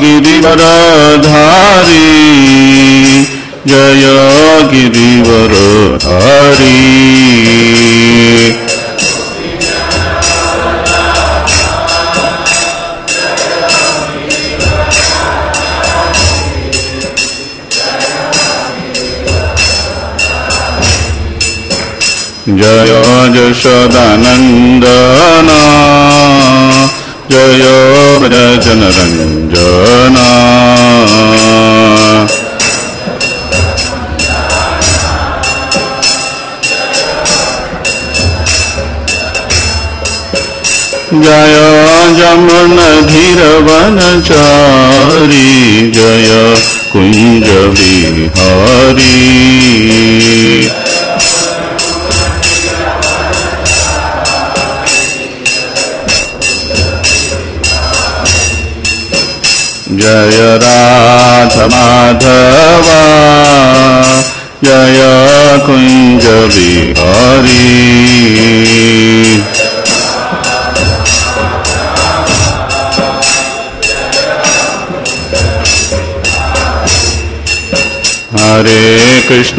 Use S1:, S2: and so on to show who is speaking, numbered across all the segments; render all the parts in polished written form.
S1: गिरिवरधारी जय गिरिवरधारी। जय यशोदानंदन जय व्रजनरंजन। जय जमुनधीरवनचारी जय कुंज विहारी। जय राधा माधवा जय कुंज विहारी। हरे कृष्ण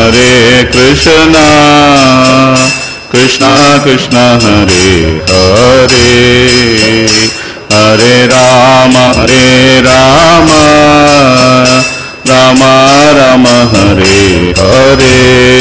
S1: कृष्ण कृष्ण हरे हरे हरे राम राम राम हरे हरे।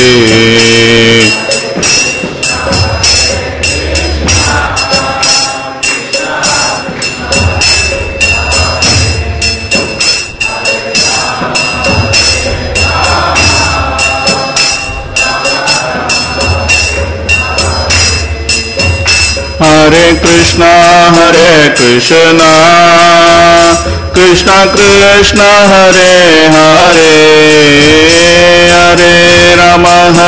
S1: हरे कृष्ण कृष्ण कृष्ण हरे हरे हरे राम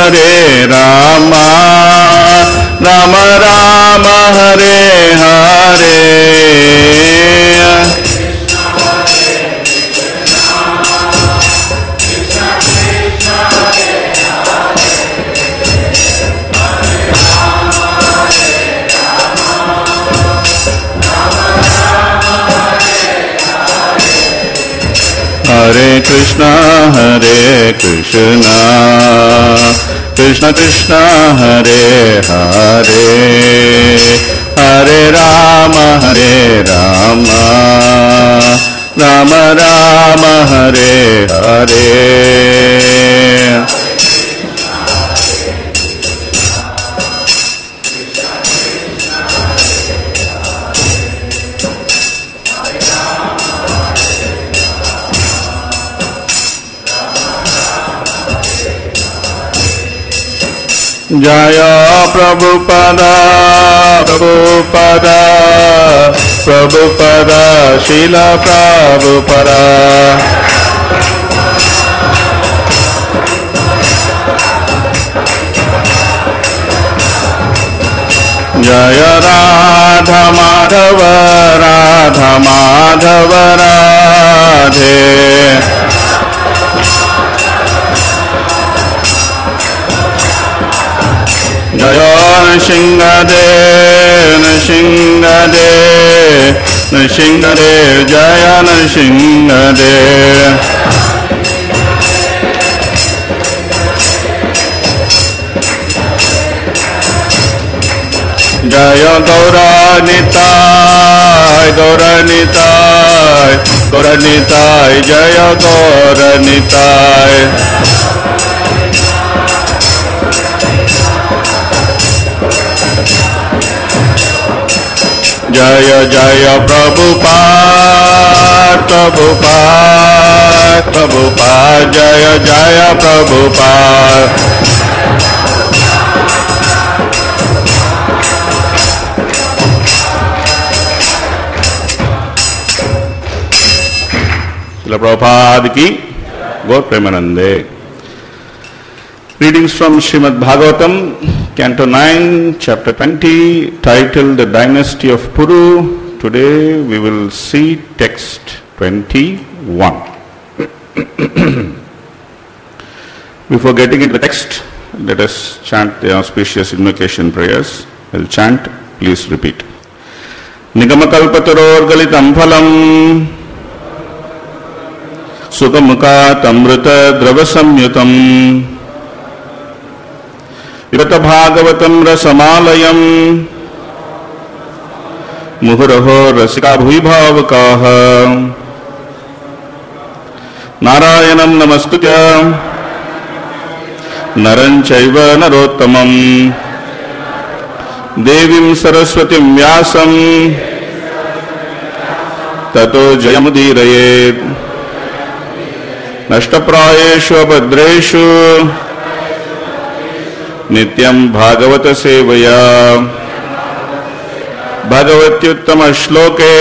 S1: राम राम हरे हरे। हरे कृष्ण कृष्ण कृष्ण हरे हरे हरे राम राम राम हरे हरे। जय प्रभुपदा शील प्रभुपदा। जय राधा माधव राधे। जय नृसिंहदेव जय नृसिंहदेव। जय गौरनिताय जय गौरनिताय। जय जय प्रभुपाद जय जय प्रभुपाद। श्रील प्रभुपाद की गौर प्रेमानंदे। Readings from Srimad Bhagavatam, Canto 9, Chapter 20, titled The Dynasty of Puru. Today we will see text 21. Before getting into the text, let us chant the auspicious invocation prayers. We'll chant, please repeat. Nigamakalpataror galitam phalam सुखमुखात् द्रवसंयुतम् पिबत भागवतं रसमालयम् मुहुरहो रसिका भुवि भावुकाः नारायणं नमस्कृत्य नरं चैव नरोत्तमं देवीं सरस्वतीं व्यासं ततो जयमुदीरयेत् नष्टप्रायेषु अभद्रेषु नित्यं भागवत सेवया भगवत्युत्तम श्लोके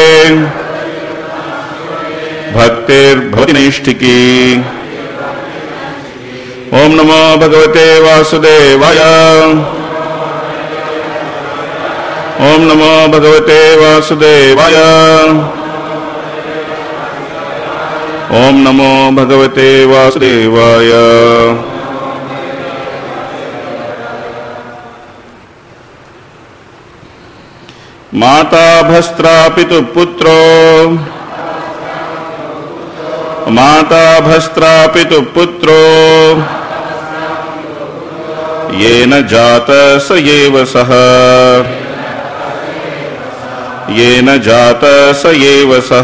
S1: भक्तिर्भवति नैष्ठिकी। ओम नमो भगवते वासुदेवाय। ओम नमो भगवते वासुदेवाय। ओम नमो भगवते वासुदेवाय। माता भस्त्रा पितु पुत्रो माता भस्त्रा पितु पुत्रो येन जात स एव सः येन जात स एव सः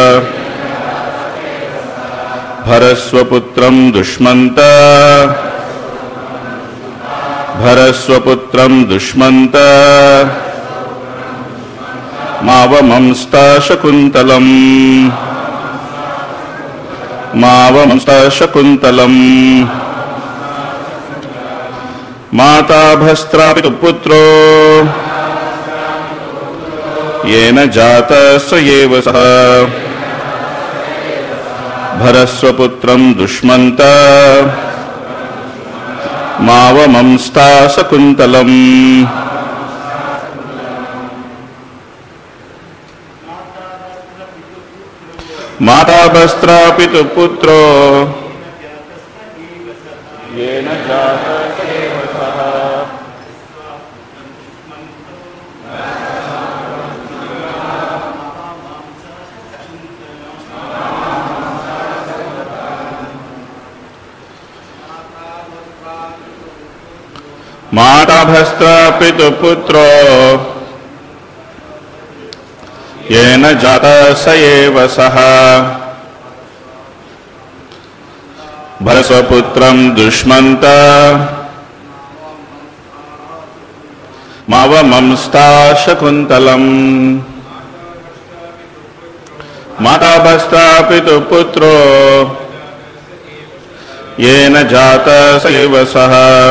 S1: भरस्वपुत्रं दुष्मन्त भरस्वपुत्रं दुष्मन्त मावमंस्ता शकुन्तलम् मावमंस्ता शकुन्तलम् माता भस्त्रा पितु पुत्रो येन जात स एव सः भरस्वपुत्रं दुष्मन्त मावमंस्ता शकुन्तलम् माता भस्त्रा पितु पुत्रो येन जात स एव सः माता भस्त्रा पितु पुत्रो येन जात स एव सः भरस्वपुत्रं दुष्मन्त मावमंस्ता शकुन्तलम् माता भस्त्रा पितु पुत्रो येन जात स एव सः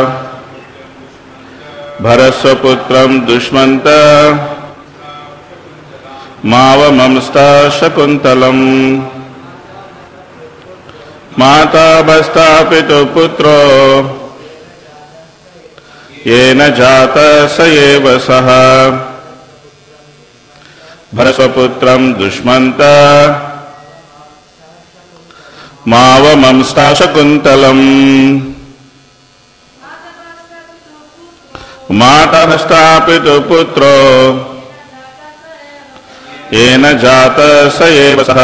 S1: भरस्वपुत्रं दुष्मन्त मावमंस्ता शकुन्तलम् माता भस्त्रा पितु पुत्रो येन जात स एव सः भरस्वपुत्रं दुष्मन्त मावमंस्ता शकुन्तलम् माता भस्त्रा पितु पुत्रो येन जात स एव सः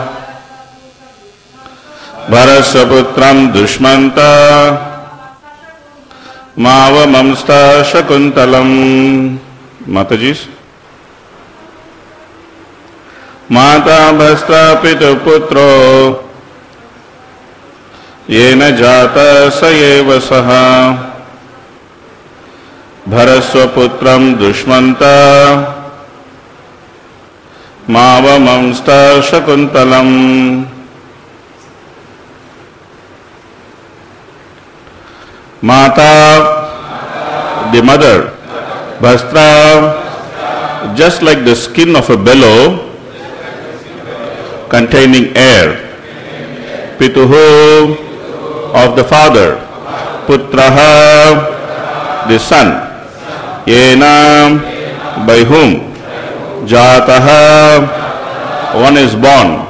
S1: भरस्वपुत्रं दुष्मन्त मावमंस्ता शकुन्तलम्। माताजी माता भस्त्रा पितु पुत्रो येन जात स एव सः भरस्वपुत्रं दुष्मन्त मावमंस्ता शकुन्तलम्। Mata, the mother, Bhastra, just like the skin of a bellow containing air. Pituhu, of the father. Putraha, the son. Yena, by whom. Jataha, one is born.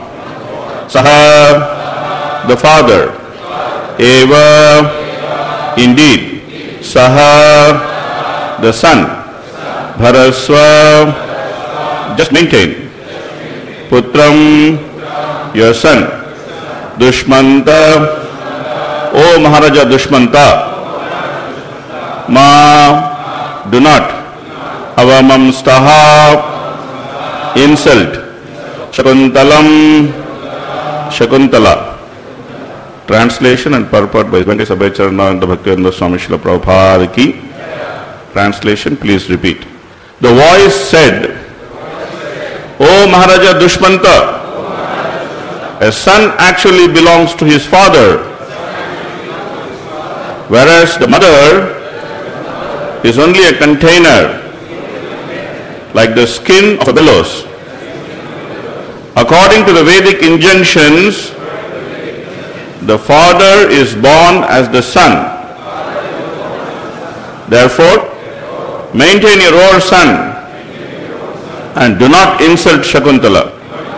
S1: Saha, the father. Eva, indeed. Saha, the son. Bharaswa, just maintain. Putram, your son. Dushmanta, O Maharaja Dushmanta, Ma, do not, Avamamstaha, insult, Shakuntalam, Shakuntala. Translation and purport by Bhante Sabhacharana and the Bhaktivedanta Swami Srila Prabhupada ki. Translation, please repeat. The voice said, O Maharaja Dushmanta, a son actually belongs to his father, whereas the mother is only a container, like the skin of a bellows. According to the Vedic injunctions, the father is born as the son. Therefore, maintain your own son and do not insult Shakuntala.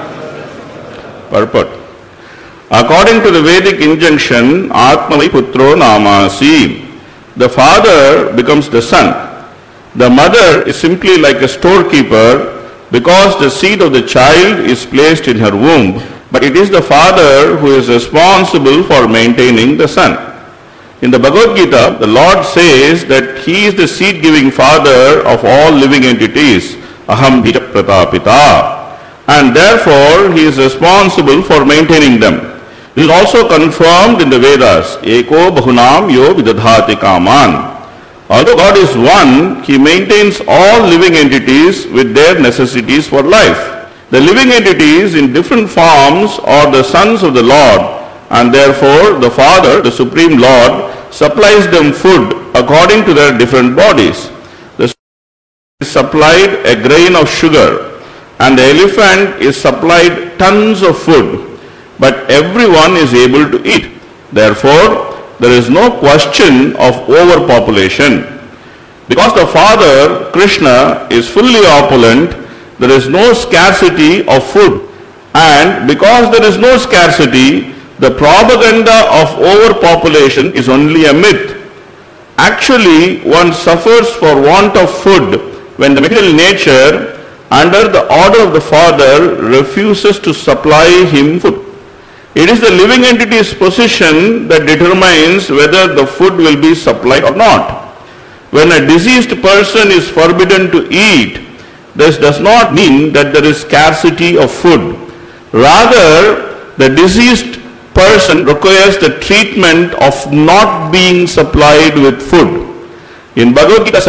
S1: Purport. According to the Vedic injunction, Atmavai Putro Namasi, the father becomes the son. The mother is simply like a storekeeper because the seed of the child is placed in her womb, but it is the father who is responsible for maintaining the son. In the Bhagavad Gita, the Lord says that He is the seed-giving father of all living entities, Aham Bija Pratapita, and therefore He is responsible for maintaining them. It is also confirmed in the Vedas, Eko Bahunam Yo Vidadhati Kaman. Although God is one, He maintains all living entities with their necessities for life. The living entities in different forms are the sons of the Lord, and therefore the Father, the Supreme Lord, supplies them food according to their different bodies. The soul is supplied a grain of sugar, and the elephant is supplied tons of food, but everyone is able to eat. Therefore, there is no question of overpopulation. Because the Father, Krishna, is fully opulent, there is no scarcity of food. And because there is no scarcity, the propaganda of overpopulation is only a myth. Actually, one suffers for want of food when the material nature, under the order of the Father, refuses to supply him food. It is the living entity's position that determines whether the food will be supplied or not. When a diseased person is forbidden to eat, this does not mean that there is scarcity of food. Rather, the diseased person requires the treatment of not being supplied with food. In Bhagavad Gita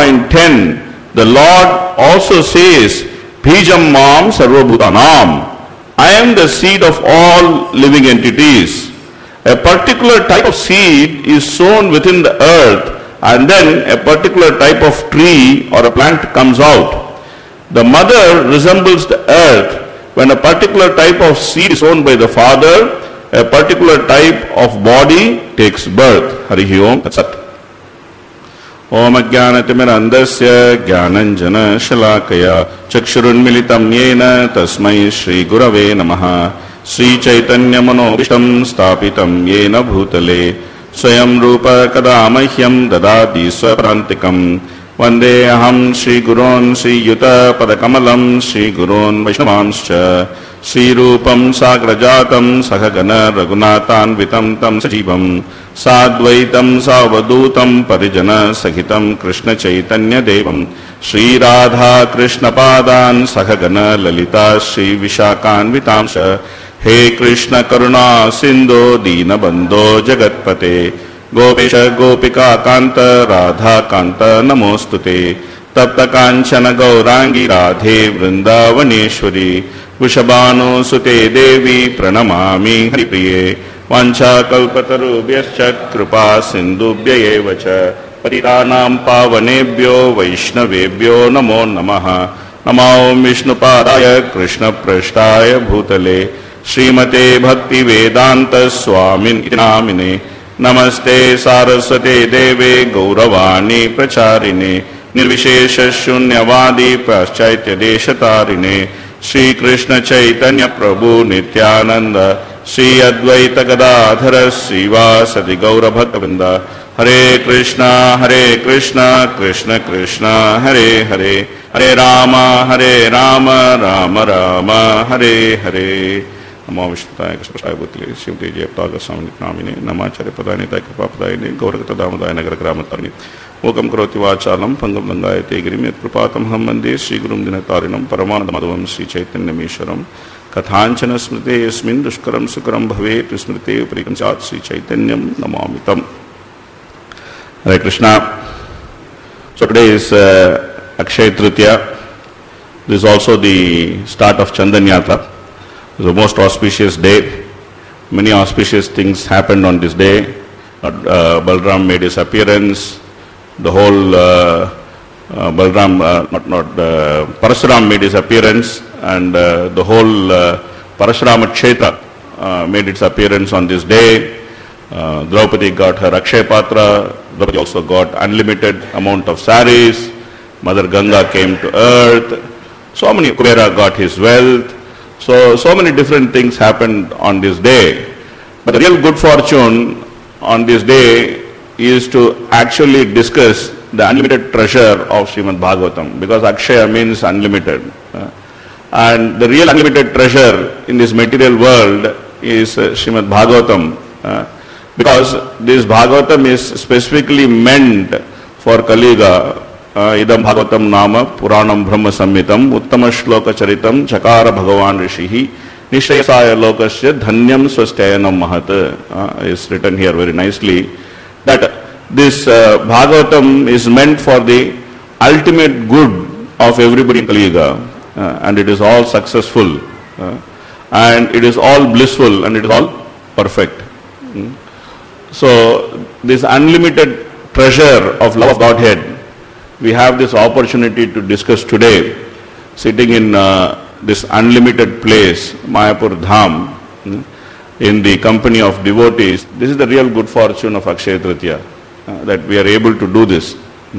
S1: 7.10, the Lord also says, Bijam Mam Sarvabhutanam. I am the seed of all living entities. A particular type of seed is sown within the earth, and then a particular type of tree or a plant comes out. The mother resembles the earth. When a particular type of seed is sown by the father, a particular type of body takes birth. Harihi Om Tat Sat. Om Ajnanatimmirandasya Jnananjana Shalakaya Chakshurunmilitam Yena Tasmai Shri Gurave Namaha Sri Chaitanya Manobishtam Stapitam Yena Bhutale Swayam Rupa Kadamahyam Dadati Swaparantikam Vande Aham Shri Gurun Sri Yuta Padakamalam Shri Gurun Vaishnavanscha Sri Rupam Sagrajatam Sahagana Raghunathan Vitam Tam Sajivam Sadvaitam Savadutam Parijana Sahitam Krishna Chaitanya Devam Sri Radha Krishna Padan Sahagana Lalita Sri Vishakan Vitamsha He Krishna Karuna Sindhu Dina Bandho Jagatpate Gopesha Gopika Kanta Radha Kanta Namostute Tapta Kanchana Gaurangi Radhe Vrindavaneshwari Vrishabhanu Sute Devi Pranamami Haripriye Vancha Kalpatarubhyascha Kripa Sindhubhya Evacha Patitanam Pavanebhyo Vaishnavebhyo Namo Namaha Namo Vishnupadaya Krishna Prashtaya Bhutale Srimate Bhakti Vedanta Swamin Namine Namaste Saraswate Deve Gauravani Pracharine Nirvishesha Shunyavadi Paschaittya Deshatarine Shri Krishna Chaitanya Prabhu Nityananda Shri Advaita Gadadhara Srivasati Gaura Bhaktavinda Hare Krishna Krishna Krishna Hare Hare Hare Rama Rama Rama Hare Hare Namo Vishnutaaya Krishnaaya Bhutile Shivte Jayaptaga Swami Namine Namacharya Padani Taika Papadayine Gaurakata Damadaya Nagara Gramatarni Mukam Karoti Vachalam Pangam Langayate Girim Yatprapatam Hammande Sri Gurum Dinatarinam Paramananda Madhavam Sri Chaitanya Mishwaram Kathanchana Smrite Yasmin Dushkaram Sukaram Bhavet Smrite Uparikam Chat Sri Chaitanyam Namamitam. Hare Krishna. So today is Akshaya Tritiya. This is also the start of Chandan Yatra. It's the most auspicious day. Many auspicious things happened on this day. Balram made his appearance. The whole Parashuram made his appearance, and the whole Parashurama Kshetra made its appearance on this day. Draupadi got her Akshaya Patra. Draupadi also got unlimited amount of saris. Mother Ganga came to earth. So many, Kubera got his wealth. So many different things happened on this day. But the real good fortune on this day is to actually discuss the unlimited treasure of Srimad Bhagavatam, because Akshaya means unlimited. And the real unlimited treasure in this material world is Srimad Bhagavatam, because this Bhagavatam is specifically meant for Kali Yuga. Idam Bhagavatam Nama Puranam Brahma Samhitam Uttama Shloka Charitam Chakara Bhagavan Rishihi Nishayasaya Lokasya Dhanyam Swastayanam Mahat is written here very nicely, that this Bhagavatam is meant for the ultimate good of everybody in Kali Yuga, and it is all successful, and it is all blissful, and it is all perfect. So this unlimited treasure of love of Godhead, we have this opportunity to discuss today, sitting in this unlimited place, Mayapur Dham, in the company of devotees. This is the real good fortune of Akshaya Tritiya, that we are able to do this.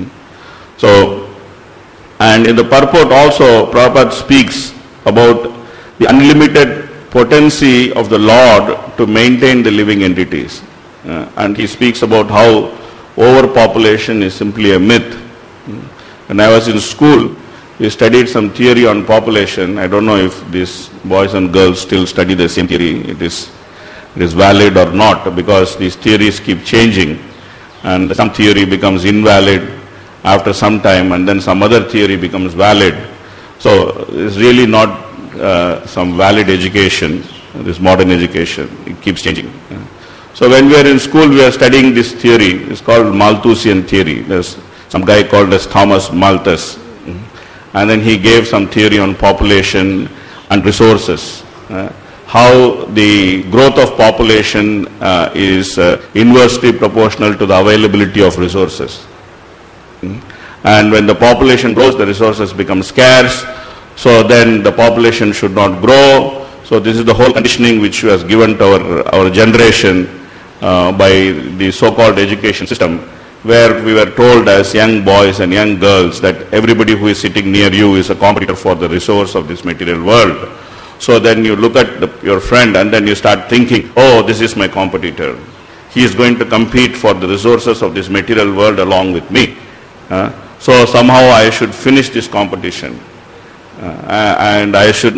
S1: So, and in the purport also, Prabhupada speaks about the unlimited potency of the Lord to maintain the living entities. And he speaks about how overpopulation is simply a myth. When I was in school, we studied some theory on population. I don't know if these boys and girls still study the same theory. It is valid or not, because these theories keep changing, and some theory becomes invalid after some time, and then some other theory becomes valid. So it's really not some valid education, this modern education. It keeps changing. So when we are in school, we are studying this theory. It's called Malthusian theory. There's some guy called as Thomas Malthus, and then he gave some theory on population and resources, how the growth of population is inversely proportional to the availability of resources. And when the population grows, the resources become scarce, so then the population should not grow. So this is the whole conditioning which was given to our generation by the so-called education system, where we were told as young boys and young girls that everybody who is sitting near you is a competitor for the resource of this material world. So then you look at your friend and then you start thinking, oh, this is my competitor. He is going to compete for the resources of this material world along with me. So somehow I should finish this competition, and I should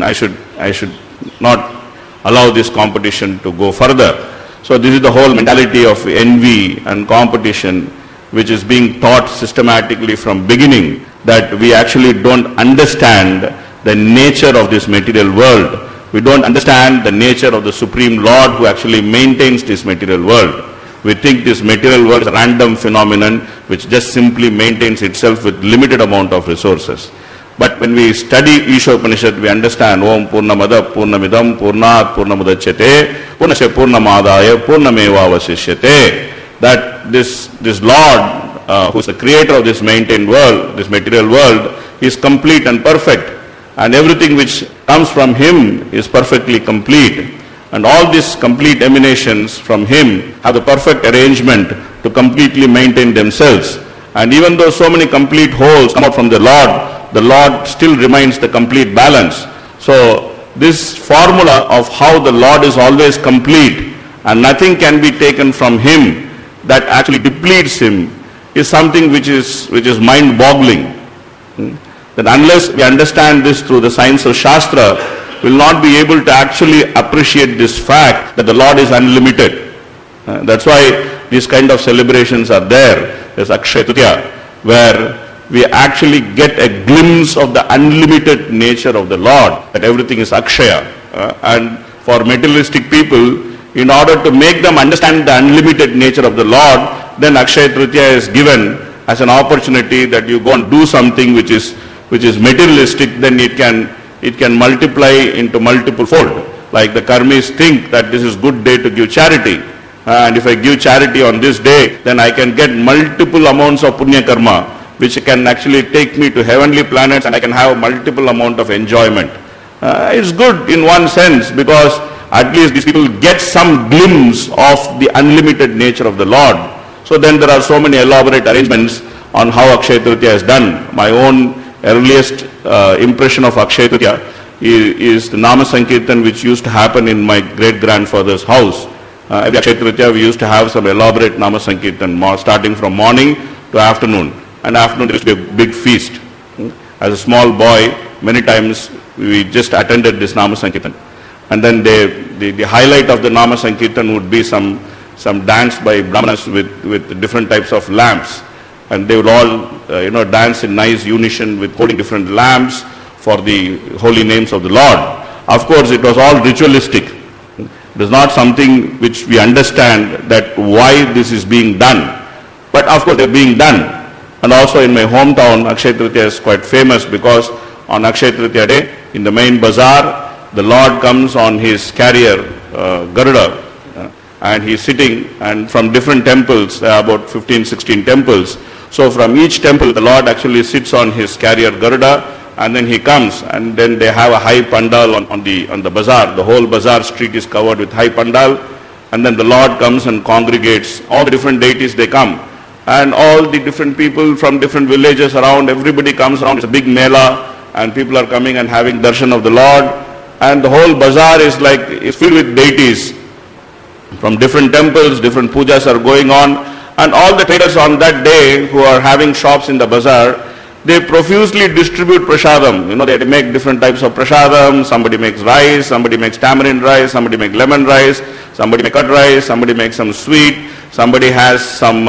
S1: not allow this competition to go further. So this is the whole mentality of envy and competition, which is being taught systematically from beginning, that we actually don't understand the nature of this material world. We don't understand the nature of the Supreme Lord who actually maintains this material world. We think this material world is a random phenomenon which just simply maintains itself with limited amount of resources. But when we study Isha Upanishad, we understand Om Purnamada Purnamidam Purnat Purnamudachyate Purnasya Purnamadaya Purnameva Vasishyate, that this Lord who is the creator of this maintained world, this material world, is complete and perfect, and everything which comes from him is perfectly complete, and all these complete emanations from him have the perfect arrangement to completely maintain themselves. And even though so many complete wholes come out from the Lord still remains the complete balance. So this formula of how the Lord is always complete and nothing can be taken from him that actually depletes him is something which is mind-boggling. That unless we understand this through the science of Shastra, we will not be able to actually appreciate this fact that the Lord is unlimited. That's why these kind of celebrations are there. There's Akshaya Tritiya, where we actually get a glimpse of the unlimited nature of the Lord, that everything is Akshaya. And for materialistic people, in order to make them understand the unlimited nature of the Lord, then Akshaya Tritiya is given as an opportunity that you go and do something which is materialistic, then it can multiply into multiple fold. Like the karmis think that this is good day to give charity. And if I give charity on this day, then I can get multiple amounts of punya karma, which can actually take me to heavenly planets, and I can have multiple amount of enjoyment. It's good in one sense, because at least these people get some glimpse of the unlimited nature of the Lord. So then there are so many elaborate arrangements on how Akshaya Tritiya is done. My own earliest impression of Akshaya Tritiya is the Nama Sankirtan which used to happen in my great-grandfather's house. Every Akshaya Tritiya we used to have some elaborate Nama Sankirtan, starting from morning to afternoon. And afternoon there used to be a big feast. As a small boy, many times we just attended this Nama Sankirtan. And then the highlight of the Nama Sankirtan would be some dance by Brahmanas with different types of lamps. And they would all dance in nice unison with holding different lamps for the holy names of the Lord. Of course, it was all ritualistic. It is not something which we understand that why this is being done. But of course, they're being done. And also in my hometown, Akshaya Tritiya is quite famous because on Akshaya Tritiya day, in the main bazaar, the Lord comes on his carrier, Garuda, and he's sitting, and from different temples, there are about 15, 16 temples. So from each temple, the Lord actually sits on his carrier Garuda, and then he comes, and then they have a high pandal on the bazaar. The whole bazaar street is covered with high pandal, and then the Lord comes and congregates. All the different deities, they come. And all the different people from different villages around, everybody comes around. It's a big mela, and people are coming and having darshan of the Lord. And the whole bazaar is filled with deities. From different temples, different pujas are going on. And all the traders on that day who are having shops in the bazaar, they profusely distribute prasadam. They make different types of prasadam. Somebody makes rice, somebody makes tamarind rice, somebody makes lemon rice, somebody makes curd rice, somebody makes some sweet, somebody has some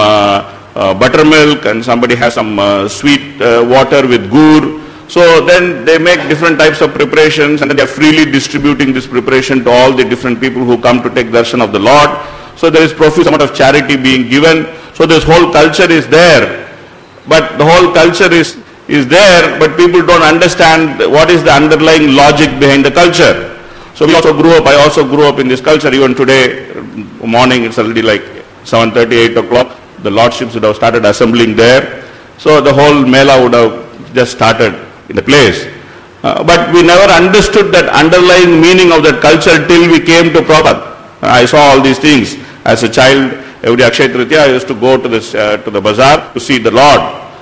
S1: buttermilk, and somebody has some sweet water with gur. So then they make different types of preparations, and then they are freely distributing this preparation to all the different people who come to take darshan of the Lord. So there is profuse amount of charity being given. So this whole culture is there. But the whole culture is there, but people don't understand what is the underlying logic behind the culture. So I also grew up in this culture. Even today morning, it's already like 7:30, 8 o'clock. The lordships would have started assembling there. So the whole mela would have just started in the place. But we never understood that underlying meaning of that culture till we came to Prabhupada. I saw all these things. As a child, every Akshaya Tritiya, I used to go to the bazaar to see the Lord.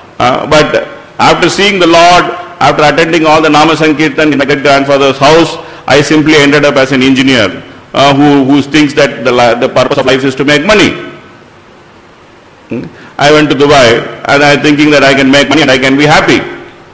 S1: But after seeing the Lord, after attending all the Nama Sankirtan in my great-grandfather's house, I simply ended up as an engineer who thinks that the purpose of life is to make money. I went to Dubai and I thinking that I can make money and I can be happy.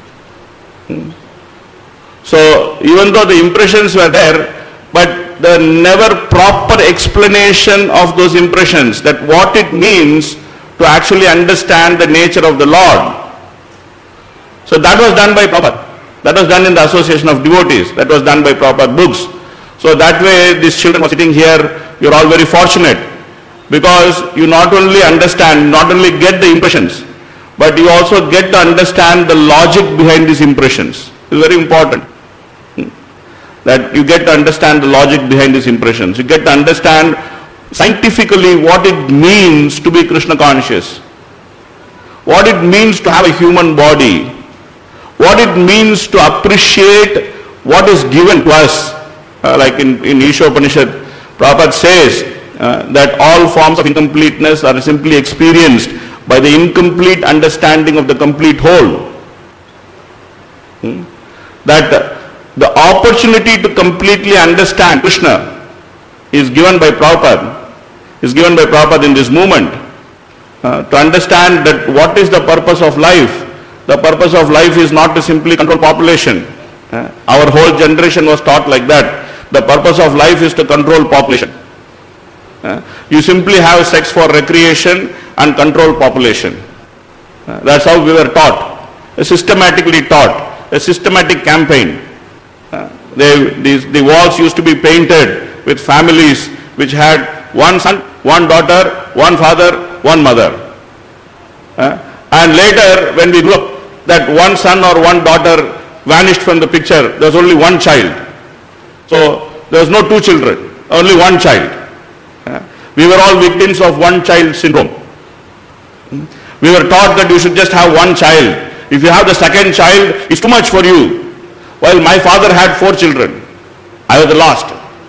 S1: So even though the impressions were there, but the never proper explanation of those impressions, that what it means to actually understand the nature of the Lord. So that was done by Prabhupada. That was done in the Association of Devotees. That was done by Prabhupada books. So that way these children were sitting here, you're all very fortunate, because you not only understand, not only get the impressions, but you also get to understand the logic behind these impressions. It's very important. That you get to understand the logic behind these impressions. You get to understand scientifically what it means to be Krishna conscious, what it means to have a human body, what it means to appreciate what is given to us. Like in Isha Upanishad, Prabhupada says that all forms of incompleteness are simply experienced by the incomplete understanding of the complete whole. That the opportunity to completely understand Krishna is given by Prabhupada, in this movement. To understand that what is the purpose of life. The purpose of life is not to simply control population. Our whole generation was taught like that. the purpose of life is to control population. You simply have sex for recreation and control population. That's how we were taught, systematically taught, a systematic campaign. The walls used to be painted with families which had one son, one daughter, one father, one mother. And later when we look, that one son or one daughter vanished from the picture, there was only one child. So there was no two children, only one child. We were all victims of one child syndrome. We were taught that you should just have one child. If you have the second child, it's too much for you. While my father had 4 children, I was the last.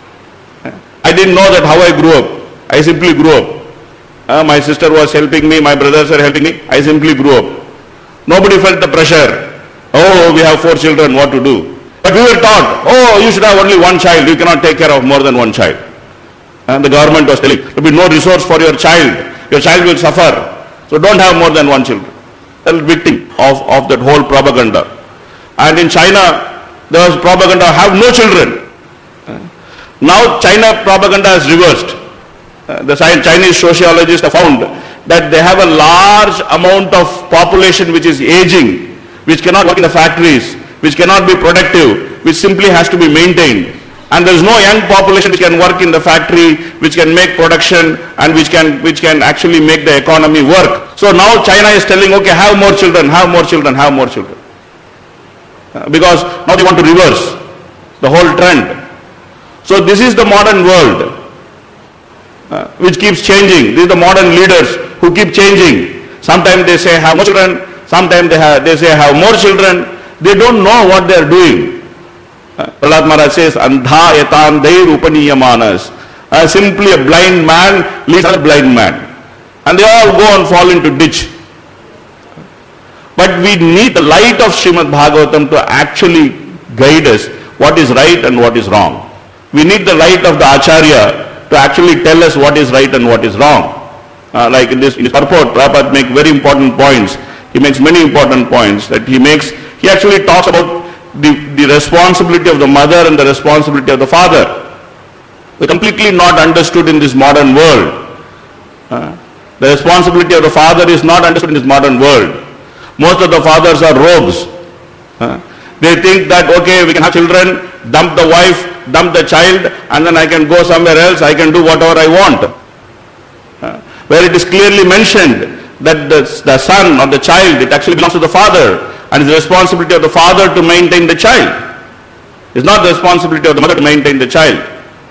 S1: I didn't know that how I grew up. I simply grew up. My sister was helping me, my brothers were helping me. I simply grew up. Nobody felt the pressure. Oh, we have 4 children, what to do? But we were taught, oh, you should have only one child. You cannot take care of more than one child. And the government was telling, there will be no resource for your child. Your child will suffer. So don't have more than one child. They were victim of that whole propaganda. And in China, there was propaganda, have no children. Now China propaganda has reversed. The Chinese sociologists have found that they have a large amount of population which is aging, which cannot work in the factories, which cannot be productive, which simply has to be maintained. And there is no young population which can work in the factory, which can make production and which can actually make the economy work. So now China is telling, okay, have more children, have more children, have more children. Because now they want to reverse the whole trend. So this is the modern world which keeps changing. These are the modern leaders who keep changing. Sometimes they say have more children, sometimes they say have more children. They don't know what they are doing. Prahlad Maharaj says, Andha etan dair upaniyamanas. Simply a blind man leads a blind man. And they all go and fall into ditch. But we need the light of Srimad Bhagavatam to actually guide us what is right and what is wrong. We need the light of the Acharya to actually tell us what is right and what is wrong. Like in this purport, Prabhupada makes very important points. He makes many important points that he makes. He actually talks about the responsibility of the mother and the responsibility of the father. They're completely not understood in this modern world. The responsibility of the father is not understood in this modern world. Most of the fathers are rogues. They think that, okay, we can have children, dump the wife, dump the child, and then I can go somewhere else, I can do whatever I want. Where it is clearly mentioned that the son or the child, it actually belongs to the father, and it's the responsibility of the father to maintain the child. It's not the responsibility of the mother to maintain the child.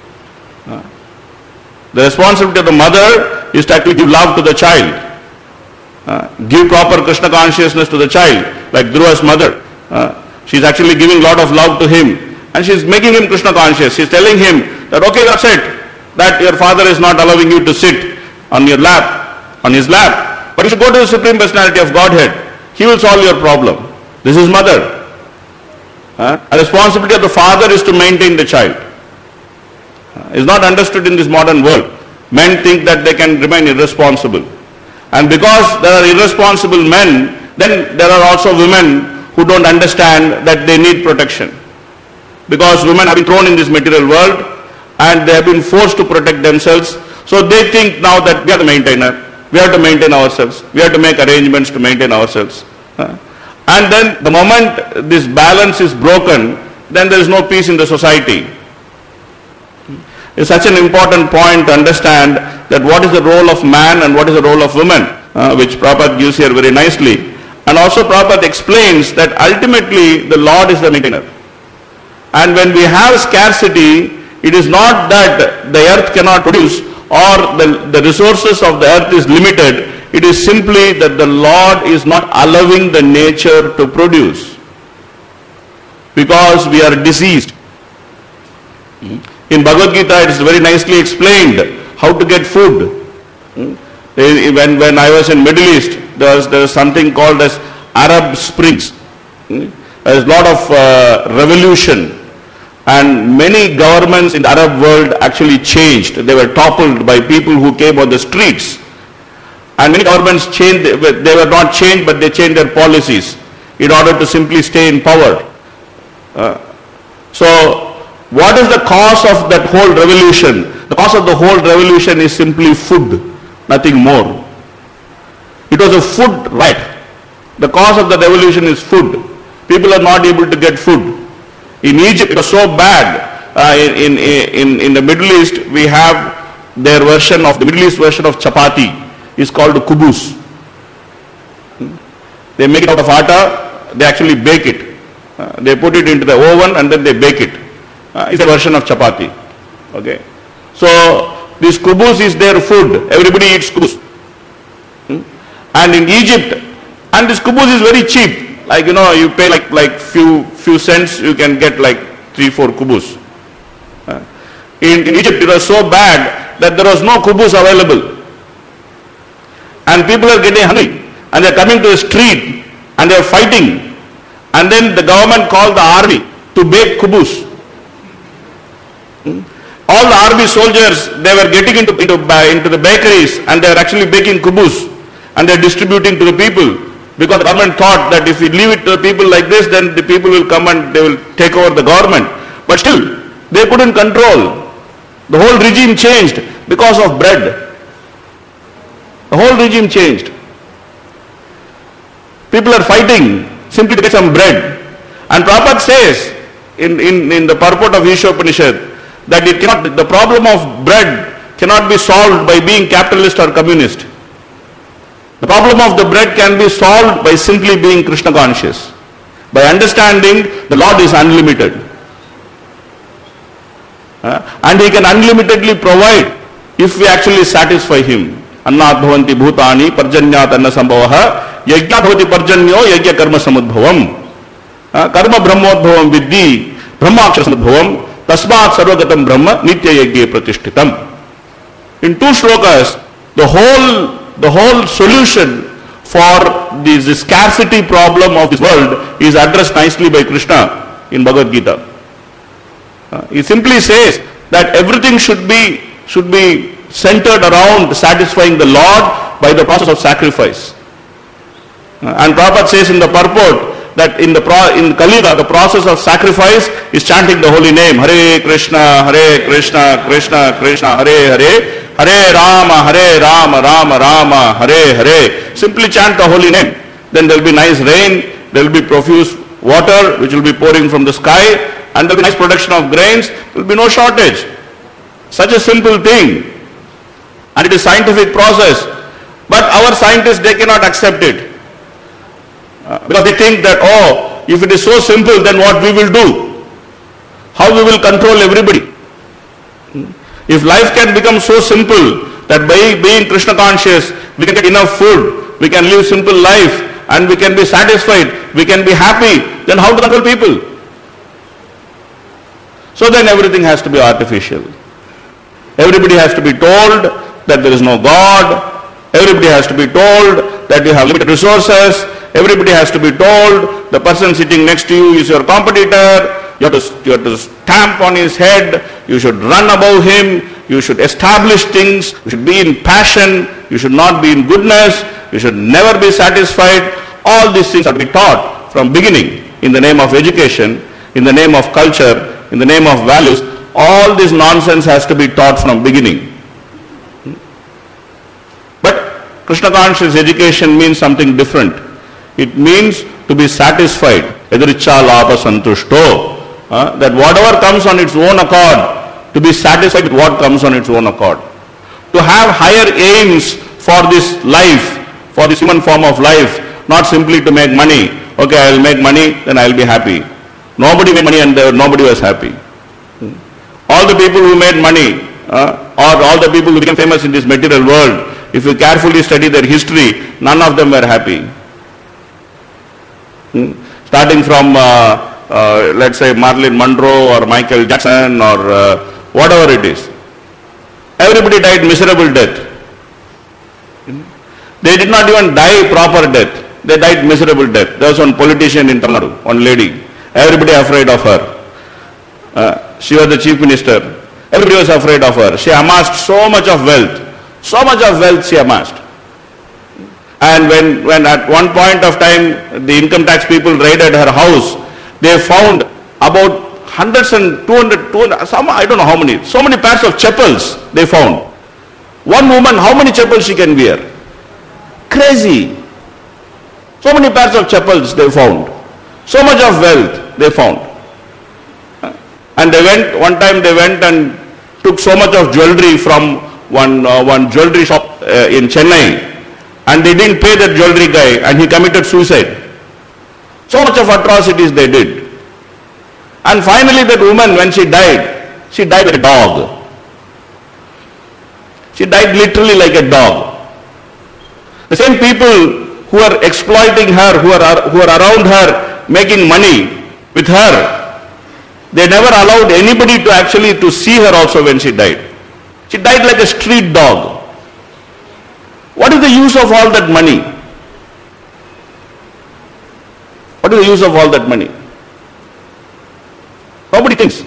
S1: The responsibility of the mother is to actually give love to the child. Give proper Krishna consciousness to the child, like Dhruva's mother. She's actually giving a lot of love to him, and she's making him Krishna conscious. She's telling him that, okay, that's it, that your father is not allowing you to sit on your lap, on his lap, but you should go to the Supreme Personality of Godhead. He will solve your problem. This is mother. The responsibility of the father is to maintain the child. It's not understood in this modern world. Men think that they can remain irresponsible. And because there are irresponsible men, then there are also women who don't understand that they need protection. Because women have been thrown in this material world and they have been forced to protect themselves. So they think now that we are the maintainer. We have to maintain ourselves. We have to make arrangements to maintain ourselves. And then the moment this balance is broken, then there is no peace in the society. It's such an important point to understand that what is the role of man and what is the role of woman, which Prabhupada gives here very nicely. And also Prabhupada explains that ultimately the Lord is the maintainer. And when we have scarcity, it is not that the earth cannot produce or the resources of the earth is limited. It is simply that the Lord is not allowing the nature to produce. Because we are diseased. In Bhagavad Gita it is very nicely explained how to get food. When I was in Middle East, there was something called as Arab Springs. There is a lot of revolution. And many governments in the Arab world actually changed. They were toppled by people who came on the streets. And many governments changed, they were not changed, but they changed their policies in order to simply stay in power. So What is the cause of that whole revolution? The cause of the whole revolution is simply food, nothing more. It was a food riot. The cause of the revolution is food. People are not able to get food. In Egypt, it was so bad. In the Middle East, we have their version of, the Middle East version of chapati is called kubus. They make it out of atta, they actually bake it. They put it into the oven and then they bake it. It's a version of chapati. Okay. So this kubus is their food. Everybody eats kubus. And in Egypt, and this kubus is very cheap. Like, you know, you pay like few cents, you can get like 3-4 kubus. In Egypt, it was so bad that there was no kubus available. And people are getting hungry. And they are coming to the street and they are fighting. And then the government called the army to bake kubus. All the army soldiers, they were getting into the bakeries and they are actually baking kubus and they are distributing to the people, because the government thought that if we leave it to the people like this, then the people will come and they will take over the government. But still, they couldn't control. The whole regime changed because of bread. The whole regime changed. People are fighting simply to get some bread. And Prabhupada says in the purport of Ishopanishad that the problem of bread cannot be solved by being capitalist or communist. The problem of the bread can be solved by simply being Krishna conscious, by understanding the Lord is unlimited. And He can unlimitedly provide if we actually satisfy Him. Annat bhavanti bhutani parjanyat anna sambhavaha yajna bhavati parjanyo yajna karma samudbhavam karma brahmodbhavam vidhi brahmakshara samudbhavam tasmat sarvagatam brahma nitya yajna pratishtitam. In 2 shlokas, the whole solution for the scarcity problem of this world is addressed nicely by Krishna in Bhagavad Gita. He simply says that everything should be centered around satisfying the Lord by the process of sacrifice. And Prabhupada says in the purport that in Kali Yuga, the process of sacrifice is chanting the holy name. Hare Krishna, Krishna Krishna, Hare Hare, Hare Rama, Rama Rama, Hare Hare. Simply chant the holy name. Then there will be nice rain, there will be profuse water which will be pouring from the sky, and there will be nice production of grains, there will be no shortage. Such a simple thing. And it is scientific process. But our scientists, they cannot accept it. Because they think that, oh, if it is so simple, then what we will do? How we will control everybody? If life can become so simple that by being Krishna conscious, we can get enough food, we can live simple life, and we can be satisfied, we can be happy, then how to control people? So then everything has to be artificial. Everybody has to be told that there is no God. Everybody has to be told that you have limited resources. Everybody has to be told the person sitting next to you is your competitor. You have to stamp on his head. You should run above him. You should establish things. You should be in passion. You should not be in goodness. You should never be satisfied. All these things are to be taught from beginning in the name of education, in the name of culture, in the name of values. All this nonsense has to be taught from beginning. But Krishna conscious education means something different. It means to be satisfied. Yadricha labha santushto. That whatever comes on its own accord, to be satisfied with what comes on its own accord. To have higher aims for this life, for this human form of life, not simply to make money. Okay, I will make money, then I will be happy. Nobody made money and nobody was happy. All the people who made money, or all the people who became famous in this material world, if you carefully study their history, none of them were happy. Starting from, let's say, Marilyn Monroe or Michael Jackson or whatever it is. Everybody died miserable death. They did not even die proper death. They died miserable death. There was one politician in Tamil Nadu, one lady. Everybody afraid of her. She was the chief minister. Everybody was afraid of her. She amassed so much of wealth. So much of wealth she amassed. And when at one point of time the income tax people raided her house, they found about hundreds and 200, some, I don't know how many, so many pairs of chappals they found. One woman, how many chappals she can wear? Crazy. So many pairs of chappals they found. So much of wealth they found. And they went, one time they went and took so much of jewelry from one jewelry shop in Chennai, and they didn't pay that jewelry guy and he committed suicide. So much of atrocities they did. And finally that woman, when she died like a dog. She died literally like a dog. The same people who are exploiting her, who are around her, making money with her, they never allowed anybody to actually to see her also when she died. She died like a street dog. What is the use of all that money? What is the use of all that money? Nobody thinks.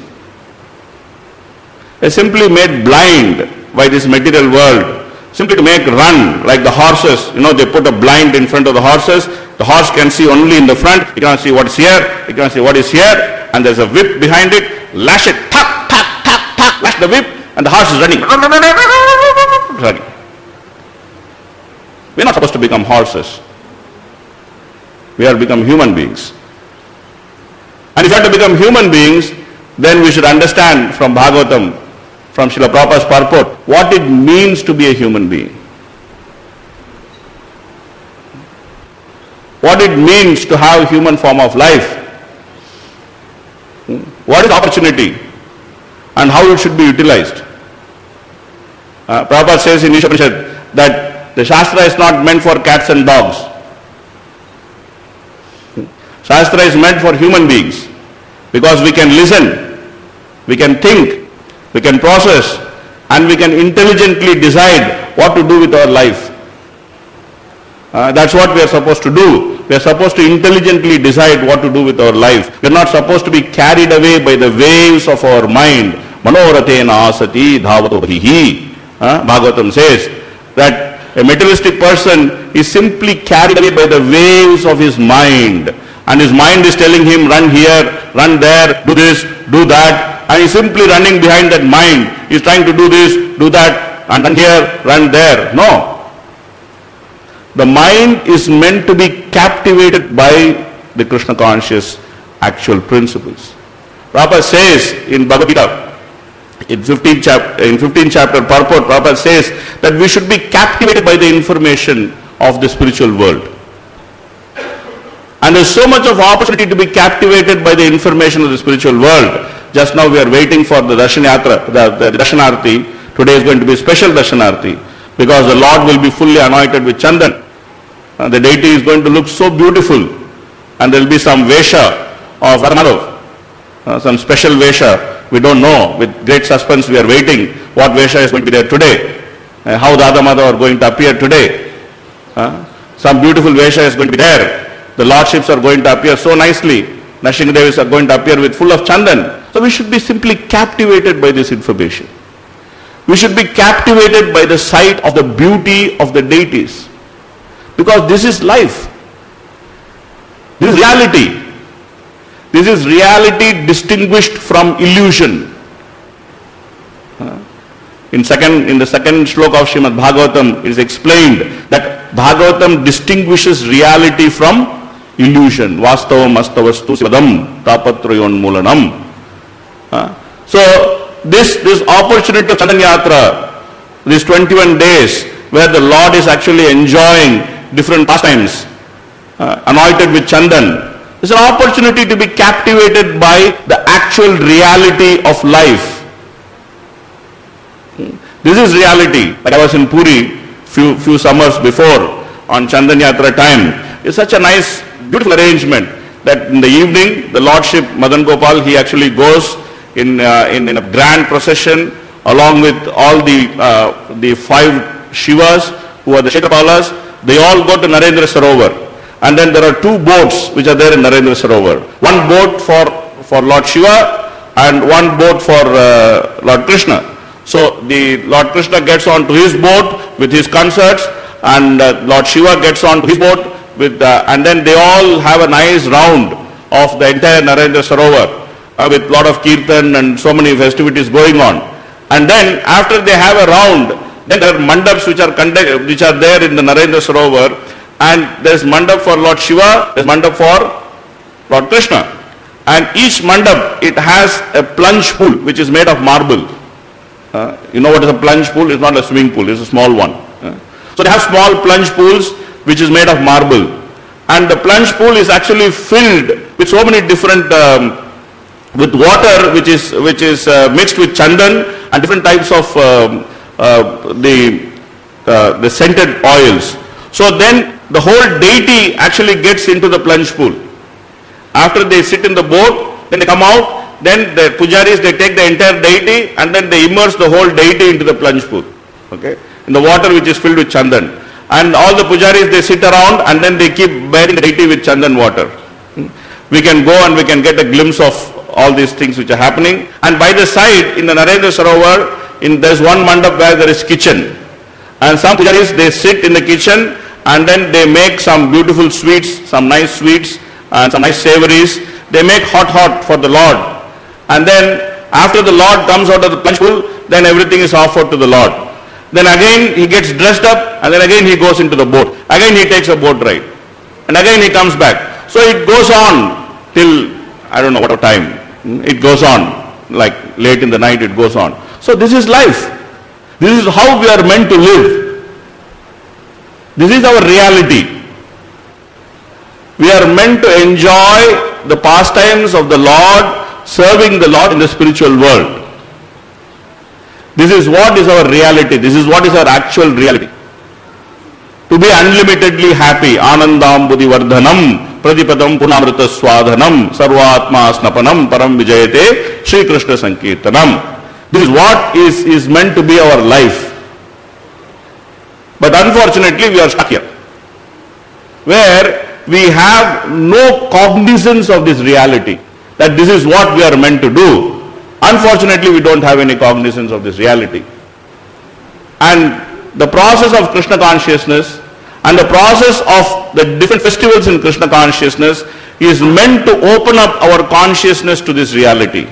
S1: They simply made blind by this material world, simply to make run like the horses. You know, they put a blind in front of the horses. The horse can see only in the front. He cannot see what is here. He cannot see what is here. And there's a whip behind it. Lash it. Tap, tap, tap, tap. Lash the whip. And the horse is running. Running. We're not supposed to become horses. We are to become human beings. And if we are to become human beings, then we should understand from Bhagavatam, from Srila Prabhupada's purport, what it means to be a human being. What it means to have a human form of life. What is opportunity and how it should be utilized. Prabhupada says in Ishopanishad that the Shastra is not meant for cats and dogs. Shastra is meant for human beings because we can listen, we can think, we can process, and we can intelligently decide what to do with our life. That's what we are supposed to do. We are supposed to intelligently decide what to do with our life. We are not supposed to be carried away by the waves of our mind. Manoratena asati dhavato bhihi. Bhagavatam says that a materialistic person is simply carried away by the waves of his mind. And his mind is telling him, run here, run there, do this, do that. And he's simply running behind that mind. He's trying to do this, do that, and run here, run there. No. The mind is meant to be captivated by the Krishna conscious actual principles. Prabhupada says in Bhagavad Gita, in 15th chapter purport, Prabhupada says that we should be captivated by the information of the spiritual world. And there's so much of opportunity to be captivated by the information of the spiritual world. Just now we are waiting for the Darshanayatra, the Darshanarti. Today is going to be a special Darshanarti because the Lord will be fully anointed with Chandan. The deity is going to look so beautiful, and there will be some Vesha of Radhamadhav, some special Vesha. We don't know. With great suspense we are waiting what Vesha is going to be there today, how the Radhamadhav are going to appear today. Some beautiful Vesha is going to be there. The lordships are going to appear so nicely. Nrsimhadevis are going to appear with full of Chandan. So we should be simply captivated by this information. We should be captivated by the sight of the beauty of the deities. Because this is life. This is reality. This is reality distinguished from illusion. In the second shloka of Srimad Bhagavatam, it is explained that Bhagavatam distinguishes reality from illusion. Vastavam astavastu sivadam tapatrayon mulanam. So this opportunity of Chandan Yatra, these 21 days where the Lord is actually enjoying different pastimes, anointed with Chandan, is an opportunity to be captivated by the actual reality of life. This is reality. Like I was in Puri few summers before on Chandan Yatra time. It's such a nice, beautiful arrangement that in the evening, the Lordship Madan Gopal, he actually goes in a grand procession along with all the 5 Shivas who are the Kshetrapalas. They all go to Narendra Sarovar. And then there are 2 boats which are there in Narendra Sarovar. One boat for Lord Shiva and one boat for Lord Krishna. So the Lord Krishna gets onto his boat with his consorts, and Lord Shiva gets onto his boat with and then they all have a nice round of the entire Narendra Sarovar. with lot of kirtan and so many festivities going on. And then after they have a round, then there are mandaps which are there in the Narendra Sarovar, and there is mandap for Lord Shiva, there is mandap for Lord Krishna. And each mandap, it has a plunge pool which is made of marble. You know what is a plunge pool? It's not a swimming pool, it's a small one. So they have small plunge pools which is made of marble. And the plunge pool is actually filled with so many different, with water which is mixed with chandan and different types of the scented oils. So then the whole deity actually gets into the plunge pool. After they sit in the boat, then they come out, then the pujaris, they take the entire deity and then they immerse the whole deity into the plunge pool. Okay, in the water which is filled with chandan. And all the pujaris, they sit around and then they keep bathing the deity with chandan water. We can go and we can get a glimpse of all these things which are happening. And by the side, in the Narendra Sarovar, there's one mandap where there is kitchen. And some pujaris, they sit in the kitchen and then they make some beautiful sweets, some nice sweets and some nice savories. They make hot for the Lord. And then after the Lord comes out of the plunge pool, then everything is offered to the Lord. Then again he gets dressed up and then again he goes into the boat. Again he takes a boat ride. And again he comes back. So it goes on till, I don't know what time. It goes on, like late in the night it goes on. So this is life. This is how we are meant to live. This is our reality. We are meant to enjoy the pastimes of the Lord, serving the Lord in the spiritual world. This is what is our reality. This is what is our actual reality. To be unlimitedly happy. Anandam buddhi vardhanam pradipadam punamrita swadhanam sarvatma snapanam param vijayate Shri Krishna Sankirtanam. This is what is meant to be our life. But unfortunately we are stuck here, where we have no cognizance of this reality, that this is what we are meant to do. Unfortunately, we don't have any cognizance of this reality. And the process of Krishna consciousness and the process of the different festivals in Krishna consciousness is meant to open up our consciousness to this reality.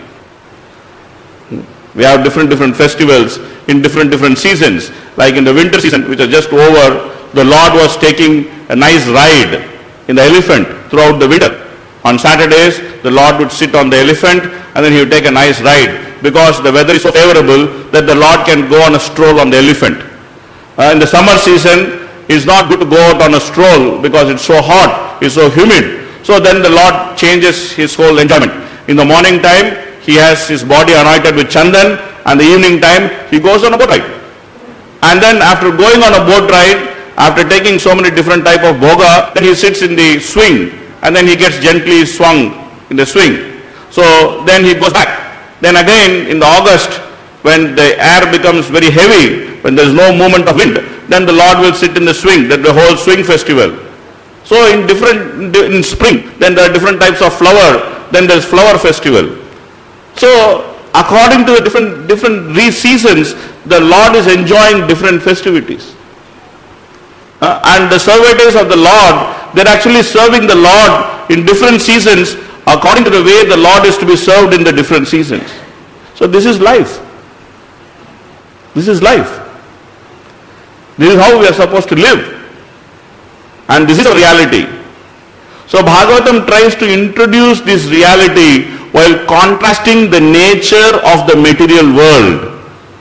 S1: We have different festivals in different seasons. Like in the winter season, which is just over, the Lord was taking a nice ride in the elephant throughout the winter. On Saturdays, the Lord would sit on the elephant and then he would take a nice ride, because the weather is so favorable that the Lord can go on a stroll on the elephant. In the summer season, it's not good to go out on a stroll because it's so hot, it's so humid. So then the Lord changes his whole enjoyment. In the morning time, he has his body anointed with chandan, and the evening time, he goes on a boat ride. And then after going on a boat ride, after taking so many different type of bhoga, then he sits in the swing and then he gets gently swung in the swing. So then he goes back. Then again in the August, when the air becomes very heavy, when there is no movement of wind, then the Lord will sit in the swing, that the whole swing festival. So in spring, then there are different types of flower, then there is flower festival. So according to the different seasons, the Lord is enjoying different festivities. And the servitors of the Lord, they're actually serving the Lord in different seasons according to the way the Lord is to be served in the different seasons. So this is life. This is life. This is how we are supposed to live. And this is a reality. So Bhagavatam tries to introduce this reality while contrasting the nature of the material world.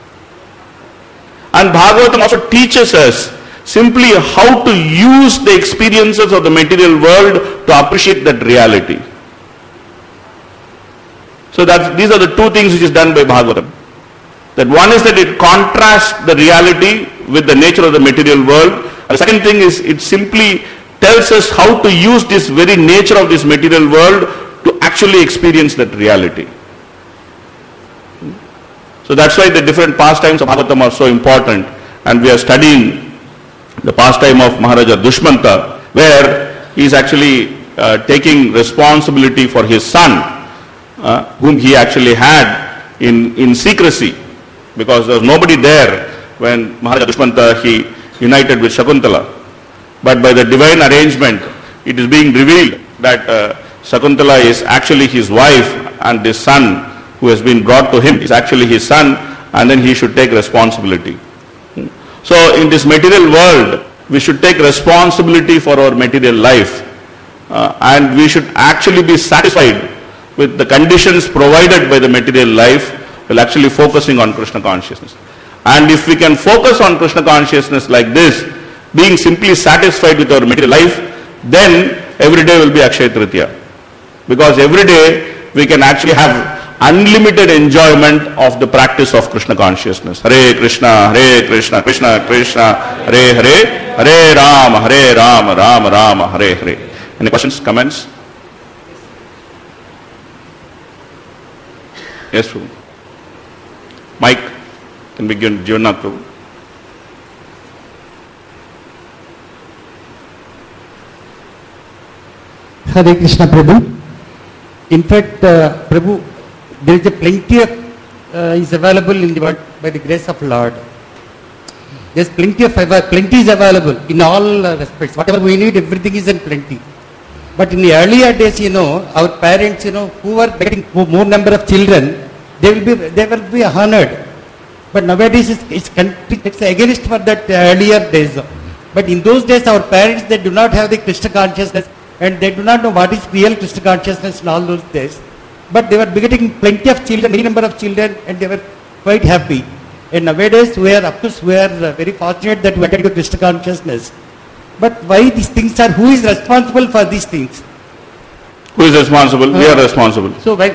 S1: And Bhagavatam also teaches us simply how to use the experiences of the material world to appreciate that reality. So these are the two things which is done by Bhagavatam. That one is that it contrasts the reality with the nature of the material world. And the second thing is it simply tells us how to use this very nature of this material world to actually experience that reality. So that's why the different pastimes of Bhagavatam are so important. And we are studying the pastime of Maharaja Dushmanta, where he is actually taking responsibility for his son, whom he actually had in secrecy, because there was nobody there when Maharaja Dushmanta he united with Shakuntala. But by the divine arrangement, it is being revealed that Shakuntala is actually his wife and this son who has been brought to him is actually his son, and then he should take responsibility. So in this material world, we should take responsibility for our material life, and we should actually be satisfied with the conditions provided by the material life while actually focusing on Krishna consciousness. And if we can focus on Krishna consciousness like this, being simply satisfied with our material life, then every day will be Akshaya Tritiya. Because every day we can actually have unlimited enjoyment of the practice of Krishna consciousness. Hare Krishna, Krishna Krishna, Hare Hare, Hare Rama, Rama Rama, Hare Hare. Any questions, comments? Yes, Prabhu. Mike, can we give Jivannath Prabhu?
S2: Hare Krishna Prabhu. In fact, Prabhu, there is a plenty of is available in the world by the grace of Lord. There is plenty is available in all respects. Whatever we need, everything is in plenty. But in the earlier days, our parents, who were getting more number of children, they will be honored. But nowadays it's against for that earlier days. But in those days, our parents, they do not have the Krishna consciousness, and they do not know what is real Krishna consciousness in all those days. But they were getting plenty of children, many number of children, and they were quite happy. And nowadays, we are very fortunate that we are getting Krishna consciousness. But why these things are, who is responsible for these things?
S1: Who is responsible? We are responsible.
S2: So where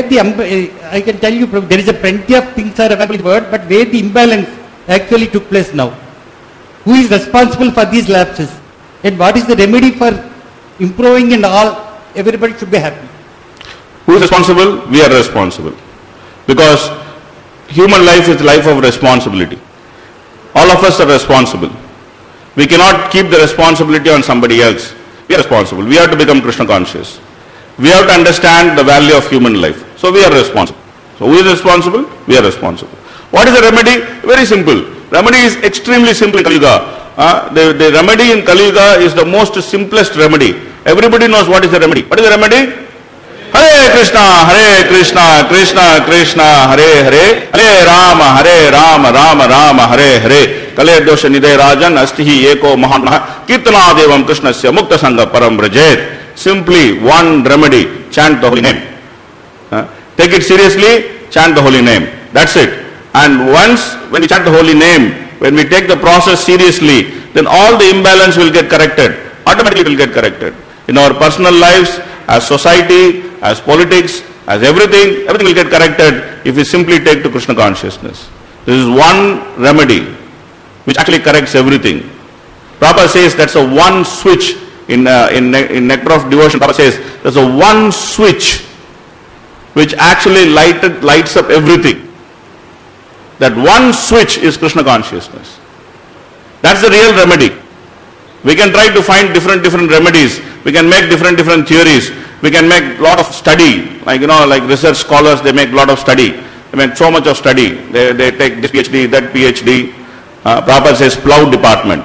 S2: I can tell you, there is a plenty of things are available in the world, but where the imbalance actually took place now? Who is responsible for these lapses? And what is the remedy for improving and all? Everybody should be happy.
S1: Who is responsible? We are responsible. Because human life is life of responsibility. All of us are responsible. We cannot keep the responsibility on somebody else. We are responsible. We have to become Krishna conscious. We have to understand the value of human life. So we are responsible. So who is responsible? We are responsible. What is the remedy? Very simple. Remedy is extremely simple in Kali Yuga. The remedy in Kali Yuga is the most simplest remedy. Everybody knows what is the remedy. What is the remedy? Hare Krishna, Krishna Krishna, Hare Hare, Hare Rama, Rama Rama, Hare Hare. Kale dosha nidhe rajan astihi eko mahanah kirtana devam krishnasya mukta sangha param brajet. Simply one remedy, chant the holy name. Take it seriously, chant the holy name. That's it. And once when we chant the holy name, when we take the process seriously, then all the imbalance will get corrected. Automatically it will get corrected. In our personal lives, as society, as politics, as everything will get corrected if we simply take to Krishna consciousness. This is one remedy which actually corrects everything. Prabhupada says that's a one switch in Nectar of Devotion. Prabhupada says there's a one switch which actually lights up everything. That one switch is Krishna consciousness. That's the real remedy. We can try to find different remedies. We can make different theories. We can make lot of study. Like research scholars, they make lot of study. They make so much of study. They take this PhD, that PhD. Prabhupada says plough department.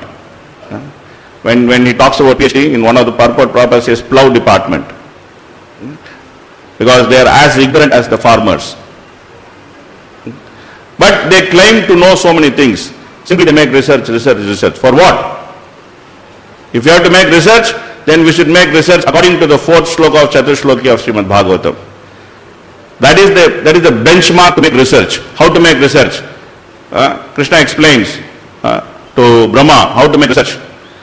S1: When he talks about PhD, in one of the purport, Prabhupada says plough department. Because they are as ignorant as the farmers. But they claim to know so many things. Simply they make research. For what? If you have to make research, then we should make research according to the fourth sloka of Chaturshloki of Srimad Bhagavatam. That is the benchmark to make research. How to make research? Krishna explains to Brahma how to make research.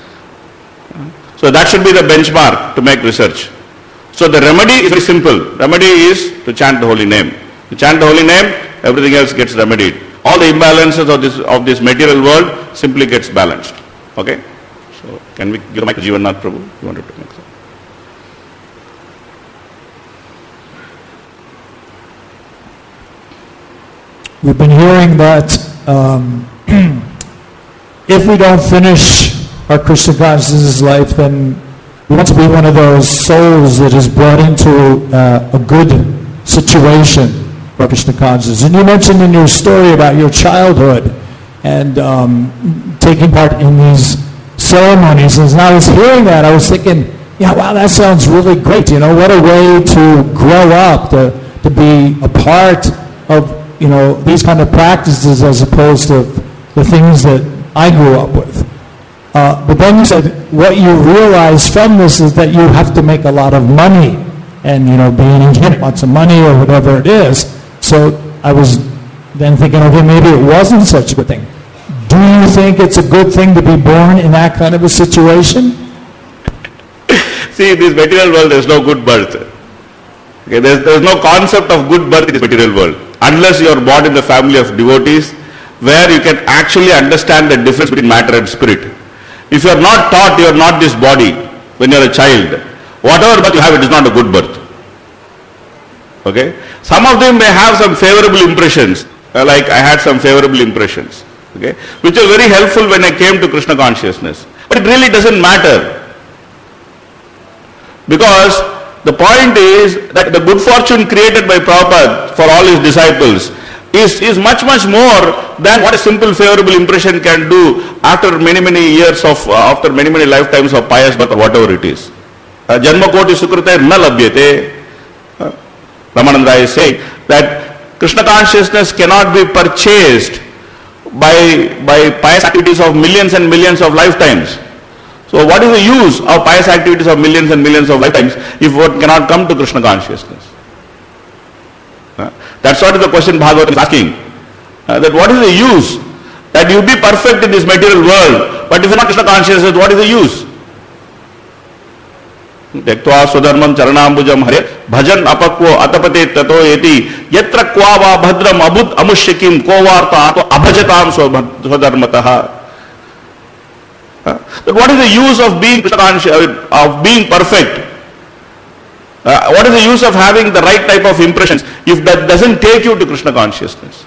S1: So that should be the benchmark to make research. So the remedy is very simple. Remedy is to chant the holy name. To chant the holy name, everything else gets remedied. All the imbalances of this material world simply gets balanced. Okay? So can we give the mic to Jivannath Prabhu? You wanted to make that?
S3: We've been hearing that if we don't finish our Krishna consciousness life, then we want to be one of those souls that is brought into a good situation for Krishna consciousness. And you mentioned in your story about your childhood and taking part in these ceremonies. And as I was hearing that, I was thinking, yeah, wow, that sounds really great. What a way to grow up, to to be a part of, these kind of practices as opposed to the things that I grew up with. But then you said what you realize from this is that you have to make a lot of money and, being in lots of money or whatever it is. So I was then thinking, okay, maybe it wasn't such a good thing. Do you think it's a good thing to be born in that kind of a situation?
S1: See, in this material world, there is no good birth. Okay, there is no concept of good birth in this material world. Unless you are born in the family of devotees, where you can actually understand the difference between matter and spirit. If you are not taught, you are not this body when you are a child. Whatever birth you have, it is not a good birth. Okay? Some of them may have some favorable impressions, like I had some favorable impressions, okay, which was very helpful when I came to Krishna consciousness. But it really doesn't matter. Because the point is that the good fortune created by Prabhupada for all his disciples is much, much more than what a simple favorable impression can do after many, many years of, after many, many lifetimes of pious birth or whatever it is. Janma koti sukrita na labhyate. Ramananda is saying that Krishna consciousness cannot be purchased by pious activities of millions and millions of lifetimes. So what is the use of pious activities of millions and millions of lifetimes if one cannot come to Krishna consciousness? That's what is the question Bhagavatam is asking. That what is the use? That you be perfect in this material world, but if you are not Krishna consciousness, what is the use? Tektva swadharmam charanambujam hare bhajan apakvo atapate tato yeti yatra kvava bhadram abud amushyakim kovarta ato abhajatam swadharmataha. What is the use of being Krishna conscious, of being perfect? What is the use of having the right type of impressions if that doesn't take you to Krishna consciousness?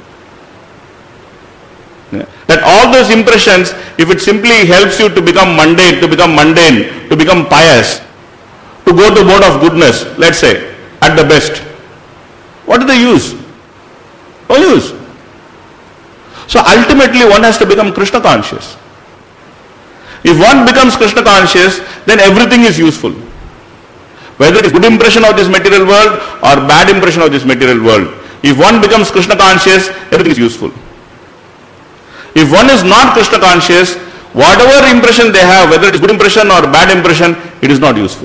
S1: That all those impressions, if it simply helps you to become mundane, to become pious, to go to mode of goodness, let's say, at the best, what is the use? No use. So ultimately one has to become Krishna conscious. If one becomes Krishna conscious, then everything is useful. Whether it is good impression of this material world or bad impression of this material world. If one becomes Krishna conscious, everything is useful. If one is not Krishna conscious, whatever impression they have, whether it is good impression or bad impression, it is not useful.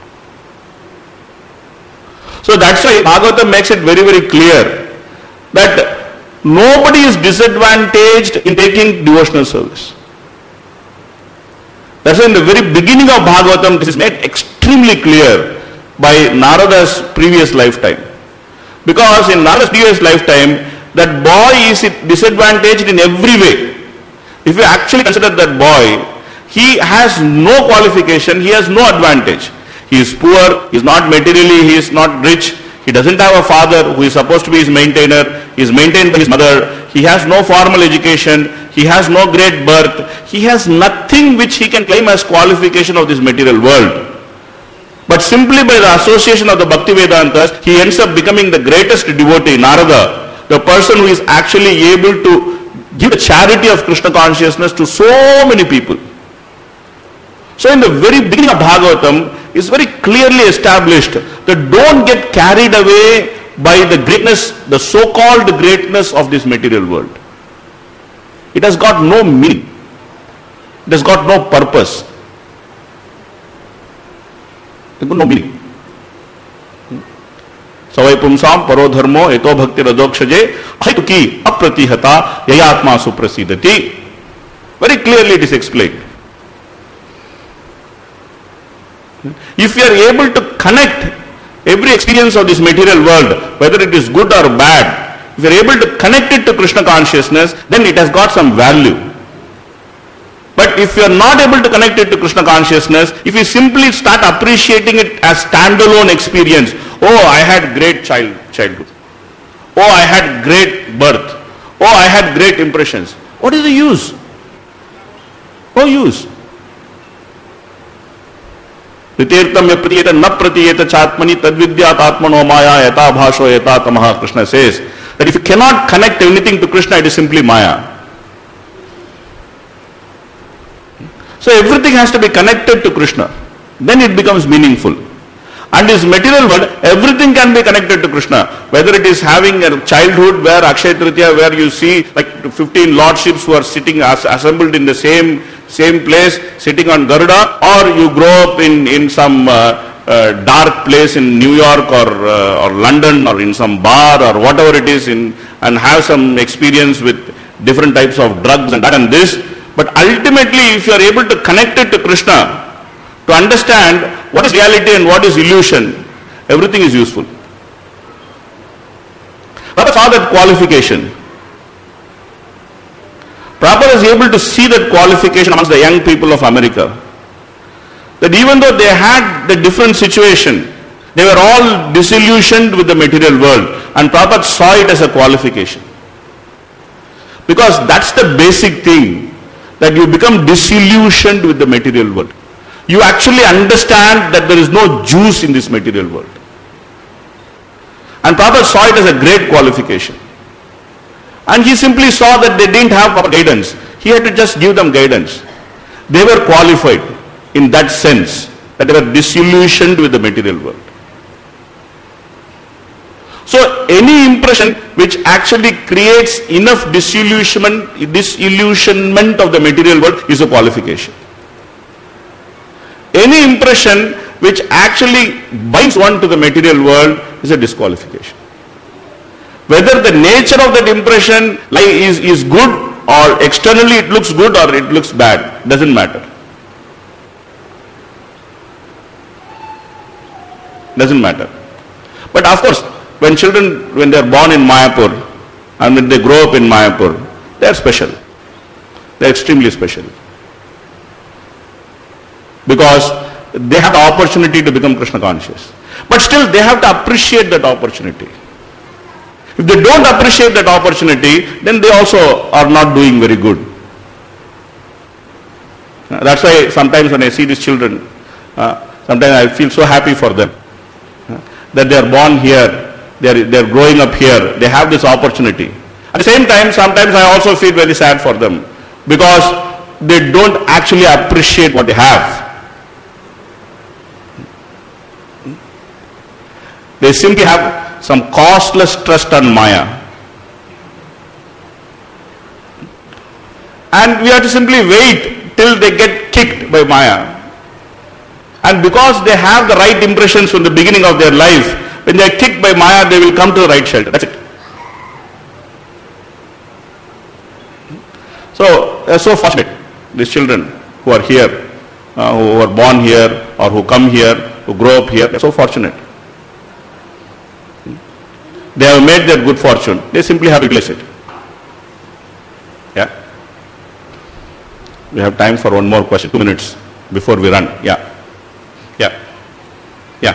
S1: So that's why Bhagavatam makes it very, very clear that nobody is disadvantaged in taking devotional service. That's why in the very beginning of Bhagavatam, this is made extremely clear by Narada's previous lifetime. Because in Narada's previous lifetime, that boy is disadvantaged in every way. If you actually consider that boy, he has no qualification, he has no advantage. He is poor, he is not materially, he is not rich, he doesn't have a father who is supposed to be his maintainer, he is maintained by his mother, he has no formal education, he has no great birth, he has nothing which he can claim as qualification of this material world. But simply by the association of the Bhakti Vedantas, he ends up becoming the greatest devotee, Narada, the person who is actually able to give the charity of Krishna consciousness to so many people. So in the very beginning of Bhagavatam, it's very clearly established that don't get carried away by the greatness, the so-called greatness of this material world. It has got no meaning. It has got no purpose. It has got no meaning. Savai pumsam paro dharmo eto bhakti radokshaje ahituki apratihata yayatma suprasidati. Very clearly it is explained. If you are able to connect every experience of this material world, whether it is good or bad, if you are able to connect it to Krishna consciousness, then it has got some value. But if you are not able to connect it to Krishna consciousness, if you simply start appreciating it as standalone experience, oh, I had great childhood. Oh, I had great birth. Oh, I had great impressions. What is the use? No use. Ritirtam yapratiyeta na pratiyeta chatmani tadvidyat atmano maya yata bhasho yata tamaha. Krishna says that if you cannot connect anything to Krishna, it is simply maya. So everything has to be connected to Krishna. Then it becomes meaningful. And this material world, everything can be connected to Krishna. Whether it is having a childhood where Akshaya Tritiya, where you see like 15 lordships who are sitting assembled in the same place, sitting on Garuda, or you grow up in some dark place in New York or London or in some bar or whatever it is, and have some experience with different types of drugs and that and this. But ultimately, if you are able to connect it to Krishna, to understand what is reality and what is illusion, everything is useful. Prabhupada saw that qualification. Prabhupada is able to see that qualification amongst the young people of America. That even though they had the different situation, they were all disillusioned with the material world, and Prabhupada saw it as a qualification. Because that's the basic thing, that you become disillusioned with the material world. You actually understand that there is no juice in this material world. And Prabhupada saw it as a great qualification. And he simply saw that they didn't have proper guidance. He had to just give them guidance. They were qualified in that sense, that they were disillusioned with the material world. So any impression which actually creates enough disillusionment of the material world is a qualification. Any impression which actually binds one to the material world is a disqualification. Whether the nature of that impression is good, or externally it looks good or it looks bad, doesn't matter. Doesn't matter. But of course, when children, when they are born in Mayapur and when they grow up in Mayapur, they are special. They are extremely special. Because they have the opportunity to become Krishna conscious. But still they have to appreciate that opportunity. If they don't appreciate that opportunity, then they also are not doing very good. That's why sometimes when I see these children, sometimes I feel so happy for them. That they are born here, they are growing up here, they have this opportunity. At the same time, sometimes I also feel very sad for them, because they don't actually appreciate what they have. They simply have some costless trust on Maya. And we have to simply wait till they get kicked by Maya. And because they have the right impressions from the beginning of their life, when they are kicked by Maya, they will come to the right shelter. That's it. So, they are so fortunate, these children who are here, who are born here, or who come here, who grow up here, they are so fortunate. They have made their good fortune. They simply have to utilize it. Yeah. We have time for one more question. 2 minutes before we run. Yeah. Yeah. Yeah.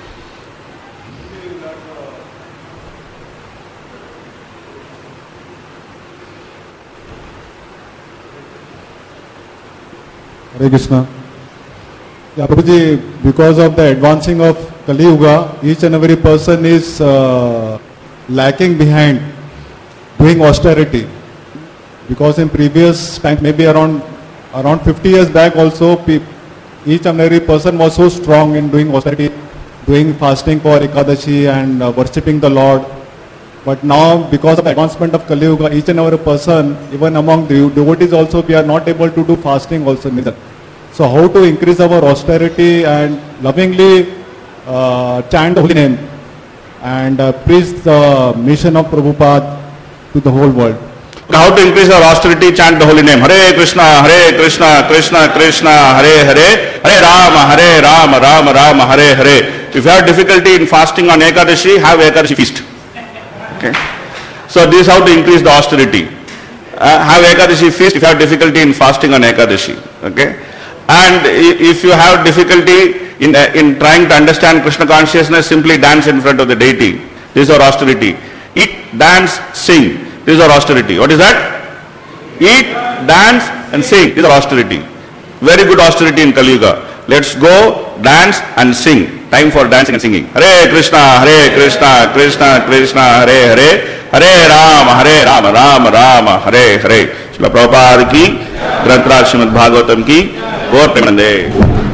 S4: Hare Krishna. Yeah, Prabhuji, because of the advancing of Kali Yuga, each and every person is lacking behind doing austerity. Because in previous time, maybe around 50 years back also, each and every person was so strong in doing austerity, doing fasting for Ekadashi and worshipping the Lord. But now, because of the advancement of Kali Yuga, each and every person, even among the devotees also, we are not able to do fasting also neither. So how to increase our austerity and lovingly chant the holy name and preach the mission of Prabhupada to the whole world?
S1: How to increase our austerity, chant the holy name. Hare Krishna, Krishna Krishna, Hare Hare, Hare Rama, Rama Rama, Hare Hare. If you have difficulty in fasting on Ekadashi, have Ekadashi feast. Okay. So this is how to increase the austerity. Have Ekadashi feast if you have difficulty in fasting on Ekadashi. Okay. And if you have difficulty in trying to understand Krishna consciousness, simply dance in front of the deity. This is our austerity. Eat, dance, sing. This is our austerity. What is that? Eat, dance and sing. This is our austerity. Very good austerity in Kali Yuga. Let's go, dance and sing. Time for dancing and singing. Hare Krishna, Krishna Krishna, Hare Hare, Hare Rama, Rama Rama, Hare Hare. Srila Prabhupada ki, Granth Raj Srimad Bhagavatam ki, Gaur Premanande.